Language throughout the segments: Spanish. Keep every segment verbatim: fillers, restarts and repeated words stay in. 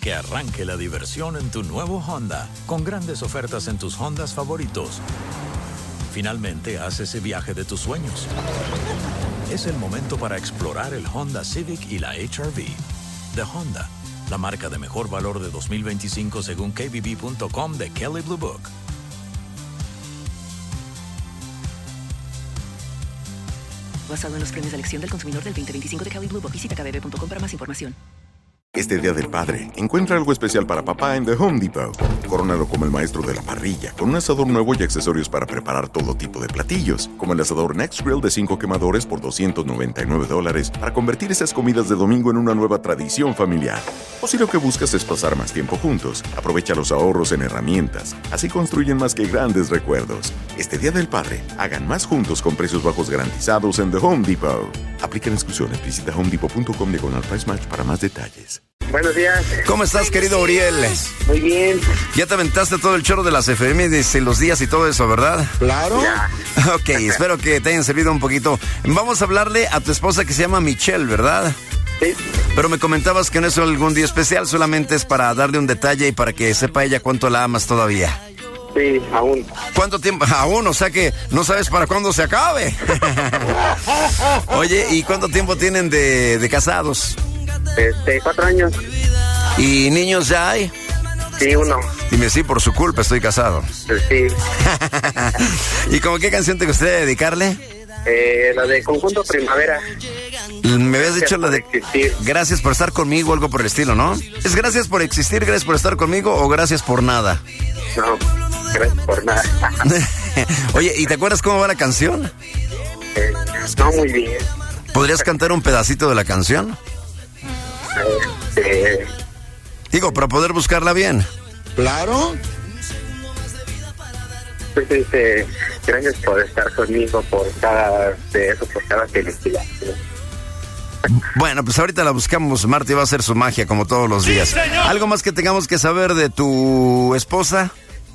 Que arranque la diversión en tu nuevo Honda, con grandes ofertas en tus Hondas favoritos. Finalmente, haz ese viaje de tus sueños. Es el momento para explorar el Honda Civic y la H R V. De Honda, la marca de mejor valor de dos mil veinticinco según K B B punto com de Kelley Blue Book. Basado en los premios de elección del consumidor del veinte veinticinco de Kelley Blue Book. Visita K B B punto com para más información. Este Día del Padre, encuentra algo especial para papá en The Home Depot. Corónalo como el maestro de la parrilla, con un asador nuevo y accesorios para preparar todo tipo de platillos, como el asador Next Grill de cinco quemadores por doscientos noventa y nueve dólares, para convertir esas comidas de domingo en una nueva tradición familiar. O si lo que buscas es pasar más tiempo juntos, aprovecha los ahorros en herramientas. Así construyen más que grandes recuerdos. Este Día del Padre, hagan más juntos con precios bajos garantizados en The Home Depot. Aplican exclusiones. Visita home depot punto com diagonal price match para más detalles. Buenos días. ¿Cómo estás, querido Uriel? Muy bien. Ya te aventaste todo el choro de las efemérides y los días y todo eso, ¿verdad? Claro. Ya. Ok, espero que te hayan servido un poquito. Vamos a hablarle a tu esposa que se llama Michelle, ¿verdad? Sí. Pero me comentabas que no es algún día especial, solamente es para darle un detalle y para que sepa ella cuánto la amas todavía. Sí, aún. ¿Cuánto tiempo? Aún, o sea que no sabes para cuándo se acabe. Oye, ¿y cuánto tiempo tienen de, de casados? Este, cuatro años. ¿Y niños ya hay? Sí, uno. Dime, sí, por su culpa estoy casado. Sí. ¿Y cómo qué canción te gustaría dedicarle? Eh, la de Conjunto Primavera. Me habías dicho la de existir. Gracias por estar conmigo, algo por el estilo, ¿no? ¿Es gracias por existir, gracias por estar conmigo o gracias por nada? No, gracias por nada. Oye, ¿y te acuerdas cómo va la canción? Eh, no, muy bien. ¿Podrías cantar un pedacito de la canción? Eh, Digo, para poder buscarla bien. Claro. Pues este, gracias por estar conmigo, por cada de eso, por cada felicidad. Bueno, pues ahorita la buscamos. Marty va a hacer su magia como todos los días. ¡Sí, señor! ¿Algo más que tengamos que saber de tu esposa?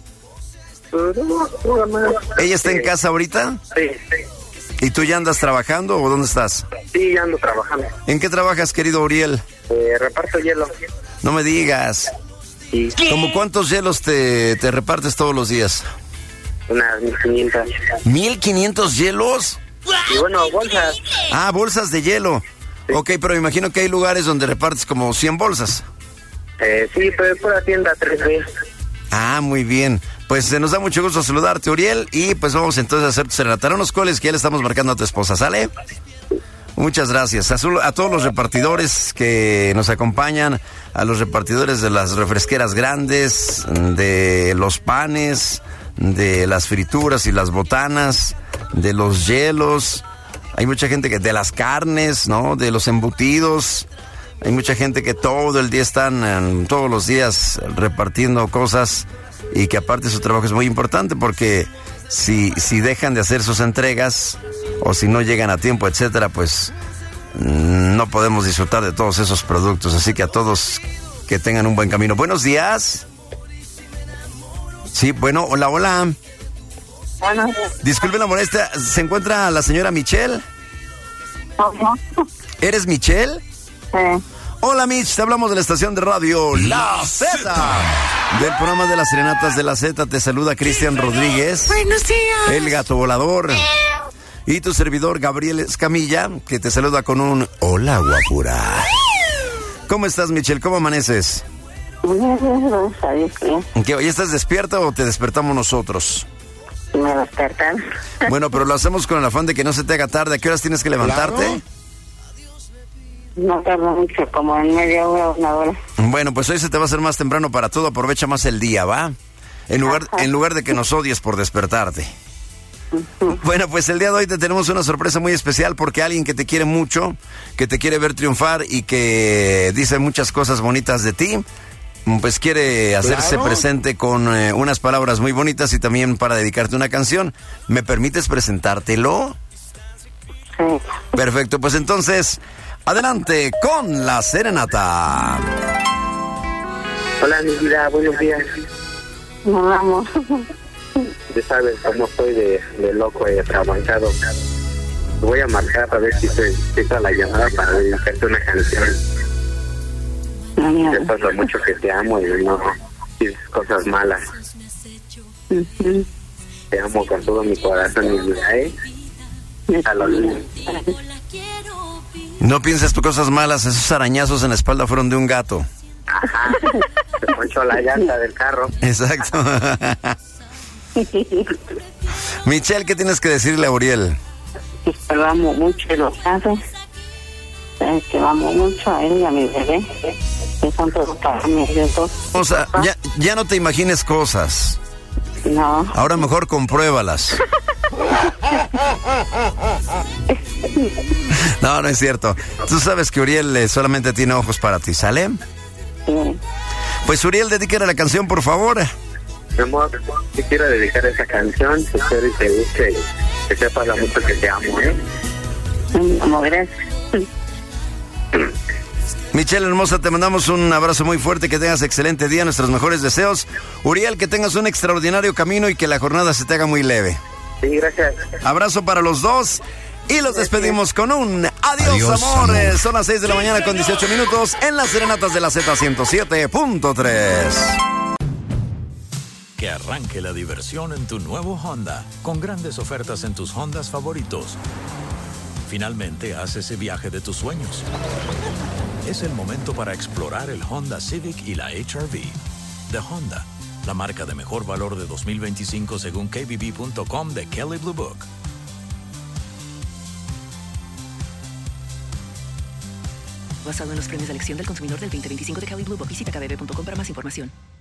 ¿Ella está en casa ahorita? Sí, sí. ¿Y tú ya andas trabajando o dónde estás? Sí, ya ando trabajando. ¿En qué trabajas, querido Uriel? Eh, reparto hielo. No me digas. Sí. ¿Cómo cuántos hielos te, te repartes todos los días? Unas mil quinientas. ¿Mil quinientos hielos? Y bueno, bolsas. Ah, bolsas de hielo. Sí. Ok, pero me imagino que hay lugares donde repartes como cien bolsas. Eh, sí, pero es por la tienda tres B. Ah, muy bien. Pues eh, nos da mucho gusto saludarte, Uriel, y pues vamos entonces a hacer tu serenata. Unos coles que ya le estamos marcando a tu esposa, ¿sale? Muchas gracias. A, su, a todos los repartidores que nos acompañan, a los repartidores de las refresqueras grandes, de los panes, de las frituras y las botanas, de los hielos. Hay mucha gente que de las carnes, ¿no? De los embutidos. Hay mucha gente que todo el día están, eh, todos los días repartiendo cosas y que aparte su trabajo es muy importante porque si, si dejan de hacer sus entregas o si no llegan a tiempo, etcétera, pues no podemos disfrutar de todos esos productos. Así que a todos que tengan un buen camino. Buenos días. Sí, bueno, hola, hola. Bueno. Disculpe la molestia, ¿se encuentra la señora Michelle? Ajá. ¿Eres Michelle? Sí. Hola, Mitch, te hablamos de la estación de radio La Z. Del programa de las serenatas de la Z te saluda Cristian Rodríguez. Buenos días. El gato volador. Y tu servidor Gabriel Escamilla, que te saluda con un hola, guapura. ¿Cómo estás, Michelle? ¿Cómo amaneces? ¿Qué, ¿Ya estás despierta o te despertamos nosotros? Me despertan. Bueno, pero lo hacemos con el afán de que no se te haga tarde. ¿A qué horas tienes que levantarte? Claro. No tarda mucho, como en media hora o una hora. Bueno, pues hoy se te va a hacer más temprano para todo. Aprovecha más el día, ¿va? En lugar, en lugar de que nos odies por despertarte. Uh-huh. Bueno, pues el día de hoy te tenemos una sorpresa muy especial porque alguien que te quiere mucho, que te quiere ver triunfar y que dice muchas cosas bonitas de ti, pues quiere hacerse claro. presente con eh, unas palabras muy bonitas y también para dedicarte una canción. ¿Me permites presentártelo? Sí. Perfecto, pues entonces, adelante con la serenata. Hola, mi vida, buenos días. Nos vamos. Ya sabes cómo estoy de, de loco y atrabancado. Voy a marcar para ver si se empieza la llamada para dedicarte una canción. sepas lo mucho que te amo y no dices cosas malas. Ujú. Te amo con todo mi corazón y mi vida, ¿eh? A los niños. No pienses tú cosas malas, esos arañazos en la espalda fueron de un gato. Ajá, se ponchó la llanta del carro. Exacto. Michelle, ¿qué tienes que decirle a Uriel? Que lo amo mucho y lo sabe. Eh, Que lo amo mucho a él y a mi bebé. Que son todos para mí, ellos dos. O sea, ya, ya no te imagines cosas. No. Ahora mejor compruébalas. No, no es cierto. Tú sabes que Uriel eh, solamente tiene ojos para ti, ¿sale? Sí. Pues Uriel, dedícale la canción, por favor. Mi amor, te quiero dedicar esa canción. Espero y te guste. Que sepas lo mucho que te amo, ¿eh? Como gracias. Michelle hermosa, te mandamos un abrazo muy fuerte, que tengas excelente día, nuestros mejores deseos. Uriel, que tengas un extraordinario camino y que la jornada se te haga muy leve. Sí, gracias. Abrazo para los dos y los despedimos con un adiós, Adiós, amores. amor. Son las seis de la mañana con dieciocho minutos en las serenatas de la Z ciento siete punto tres. Que arranque la diversión en tu nuevo Honda, con grandes ofertas en tus Hondas favoritos. Finalmente, haz ese viaje de tus sueños. Es el momento para explorar el Honda Civic y la H R V. De Honda, la marca de mejor valor de dos mil veinticinco según K B B punto com de Kelley Blue Book. Basado en los premios de elección del consumidor del veinte veinticinco de Kelley Blue Book. Visita K B B punto com para más información.